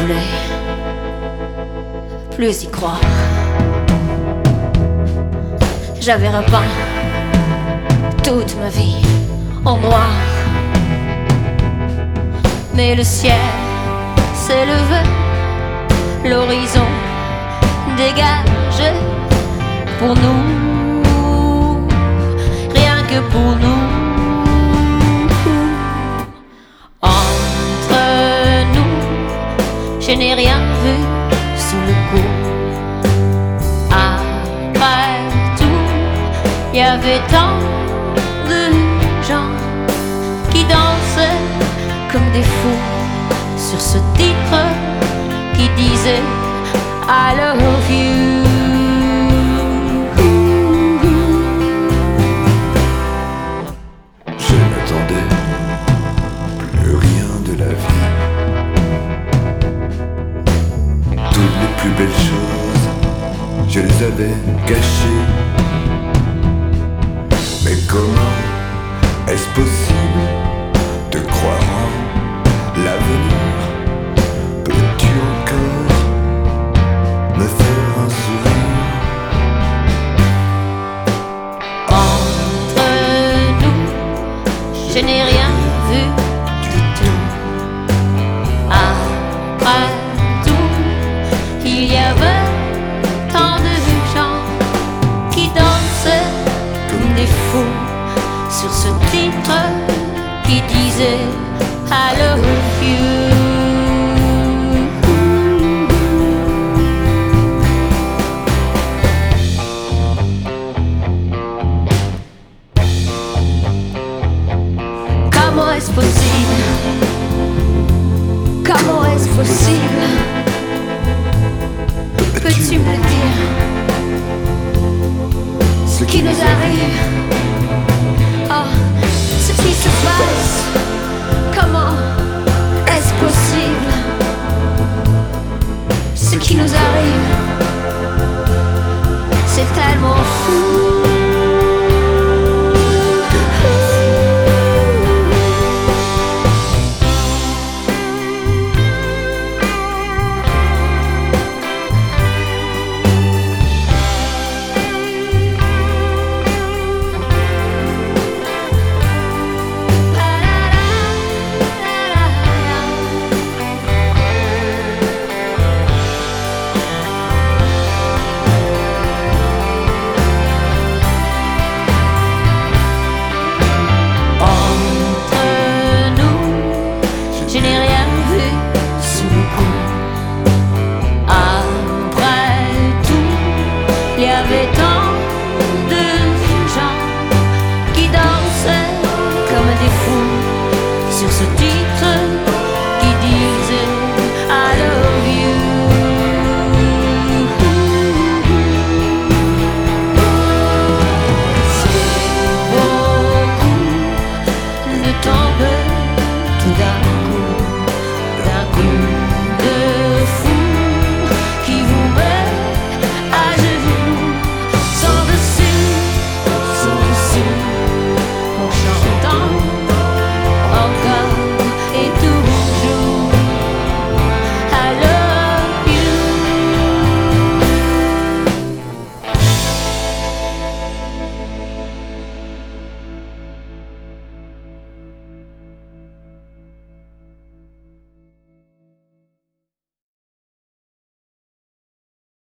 voulais plus y croire. J'avais repeint toute ma vie en noir, mais le ciel s'est levé, l'horizon dégagé pour nous, rien que pour nous. Entre nous, je n'ai rien vu sous le coup. Après tout, il y avait tant de gens qui dansaient comme des fous sur ce titre qui disait I love you. Je n'attendais plus rien de la vie. Toutes les plus belles choses, je les avais cachées. Mais comment est-ce possible de croire en l'avenir? Peux-tu encore me faire un sourire? Entre nous, je n'ai rien vu du tout. Après tout, il y avait tant de gens qui dansaient comme des fous sur ce titre qui disait I love you. Comment est-ce possible? Comment est-ce possible? Peux-tu me dire ce qui nous arrive?